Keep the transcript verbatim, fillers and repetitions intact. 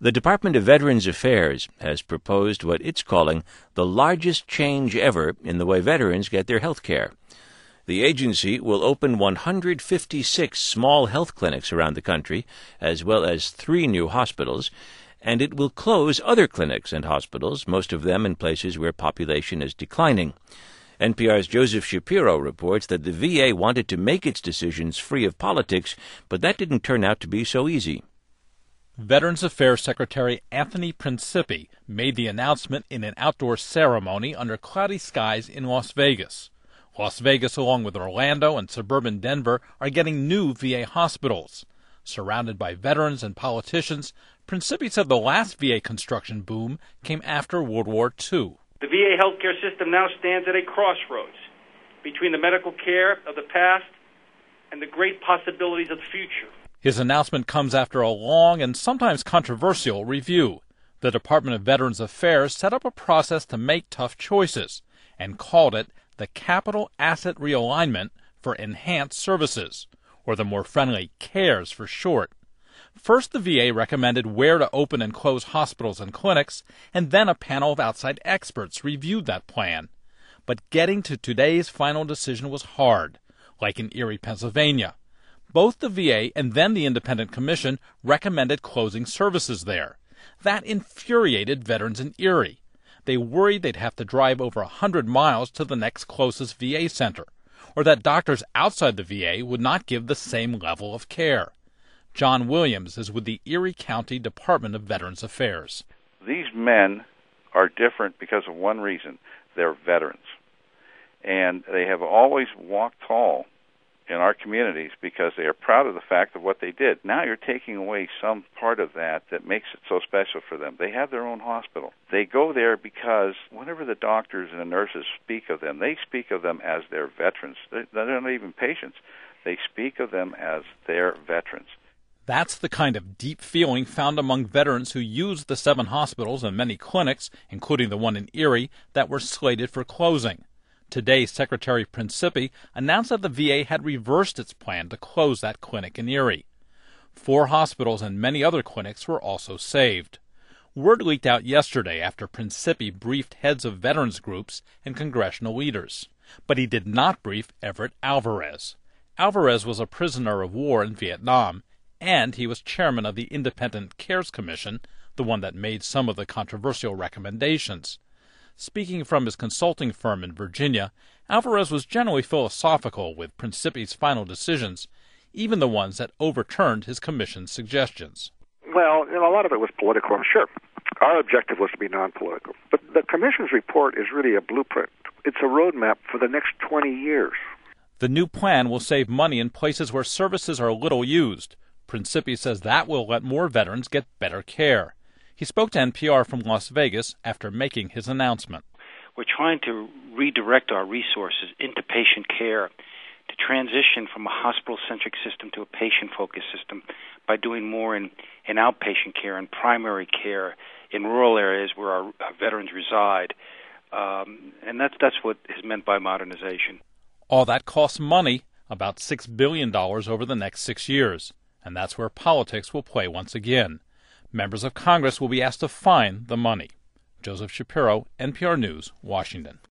The Department of Veterans Affairs has proposed what it's calling the largest change ever in the way veterans get their health care. The agency will open one hundred fifty-six small health clinics around the country, as well as three new hospitals, and it will close other clinics and hospitals, most of them in places where population is declining. N P R's Joseph Shapiro reports that the V A wanted to make its decisions free of politics, but that didn't turn out to be so easy. Veterans Affairs Secretary Anthony Principi made the announcement in an outdoor ceremony under cloudy skies in Las Vegas. Las Vegas, along with Orlando and suburban Denver, are getting new V A hospitals. Surrounded by veterans and politicians, Principi said the last V A construction boom came after World War Two. The V A healthcare system now stands at a crossroads between the medical care of the past and the great possibilities of the future. His announcement comes after a long and sometimes controversial review. The Department of Veterans Affairs set up a process to make tough choices and called it the Capital Asset Realignment for Enhanced Services, or the more friendly CARES for short. First, the V A recommended where to open and close hospitals and clinics, and then a panel of outside experts reviewed that plan. But getting to today's final decision was hard, like in Erie, Pennsylvania. Both the V A and then the independent commission recommended closing services there. That infuriated veterans in Erie. They worried they'd have to drive over a hundred miles to the next closest V A center, or that doctors outside the V A would not give the same level of care. John Williams is with the Erie County Department of Veterans Affairs. These men are different because of one reason. They're veterans. And they have always walked tall in our communities because they are proud of the fact of what they did. Now you're taking away some part of that that makes it so special for them. They have their own hospital. They go there because whenever the doctors and the nurses speak of them, they speak of them as their veterans. They're, they're not even patients. They speak of them as their veterans. That's the kind of deep feeling found among veterans who used the seven hospitals and many clinics, including the one in Erie, that were slated for closing. Today, Secretary Principi announced that the V A had reversed its plan to close that clinic in Erie. Four hospitals and many other clinics were also saved. Word leaked out yesterday after Principi briefed heads of veterans groups and congressional leaders. But he did not brief Everett Alvarez. Alvarez was a prisoner of war in Vietnam, and he was chairman of the Independent CARES Commission, the one that made some of the controversial recommendations. Speaking from his consulting firm in Virginia, Alvarez was generally philosophical with Principi's final decisions, even the ones that overturned his commission's suggestions. Well, you know, a lot of it was political, I'm sure. Our objective was to be non-political. But the commission's report is really a blueprint. It's a roadmap for the next twenty years. The new plan will save money in places where services are little used. Principi says that will let more veterans get better care. He spoke to N P R from Las Vegas after making his announcement. We're trying to redirect our resources into patient care, to transition from a hospital-centric system to a patient-focused system by doing more in, in outpatient care and primary care in rural areas where our, our veterans reside. Um, and that's, that's what is meant by modernization. All that costs money, about six billion dollars over the next six years. And that's where politics will play once again. Members of Congress will be asked to find the money. Joseph Shapiro, N P R News, Washington.